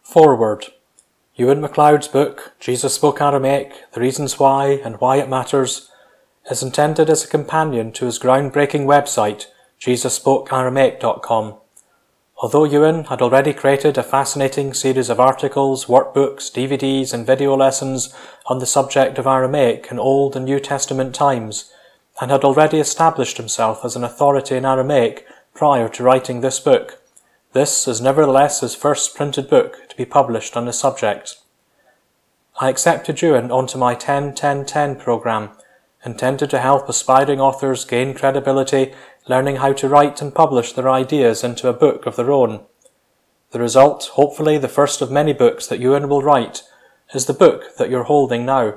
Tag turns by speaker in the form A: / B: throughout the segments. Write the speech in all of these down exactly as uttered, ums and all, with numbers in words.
A: Foreword. Ewan MacLeod's book, Jesus Spoke Aramaic, The Reasons Why and Why It Matters, is intended as a companion to his groundbreaking website, jesus spoke aramaic dot com. Although Ewan had already created a fascinating series of articles, workbooks, D V Ds and video lessons on the subject of Aramaic in Old and New Testament times, and had already established himself as an authority in Aramaic prior to writing this book, this is nevertheless his first printed book to be published on the subject. I accepted Ewan onto my ten ten ten program, intended to help aspiring authors gain credibility, learning how to write and publish their ideas into a book of their own. The result, hopefully the first of many books that Ewan will write, is the book that you're holding now.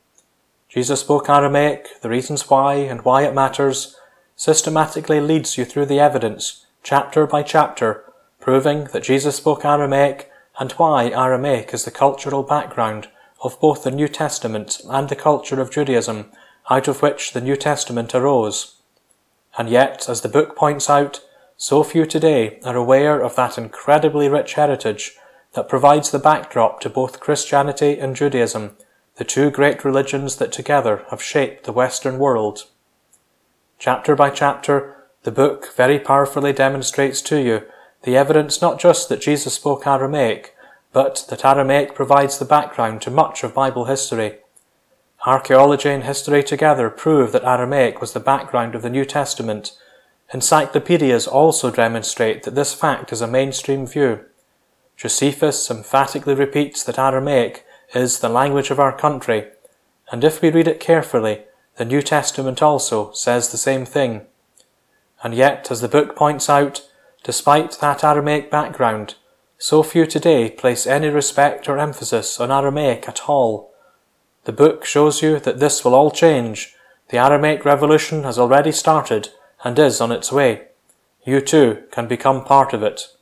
A: Jesus Spoke Aramaic, The Reasons Why and Why It Matters, systematically leads you through the evidence, chapter by chapter, proving that Jesus spoke Aramaic and why Aramaic is the cultural background of both the New Testament and the culture of Judaism, out of which the New Testament arose. And yet, as the book points out, so few today are aware of that incredibly rich heritage that provides the backdrop to both Christianity and Judaism, the two great religions that together have shaped the Western world. Chapter by chapter, the book very powerfully demonstrates to you the evidence not just that Jesus spoke Aramaic, but that Aramaic provides the background to much of Bible history. Archaeology and history together prove that Aramaic was the background of the New Testament. Encyclopedias also demonstrate that this fact is a mainstream view. Josephus emphatically repeats that Aramaic is the language of our country, and if we read it carefully, the New Testament also says the same thing. And yet, as the book points out, despite that Aramaic background, so few today place any respect or emphasis on Aramaic at all. The book shows you that this will all change. The Aramaic Revolution has already started and is on its way. You too can become part of it.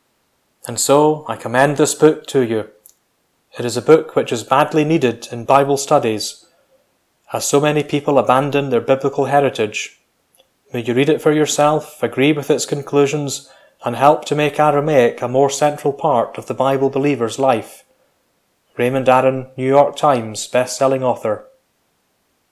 A: And so I commend this book to you. It is a book which is badly needed in Bible studies, as so many people abandon their biblical heritage. May you read it for yourself, agree with its conclusions, and help to make Aramaic a more central part of the Bible believer's life. Raymond Aaron, New York Times best-selling author.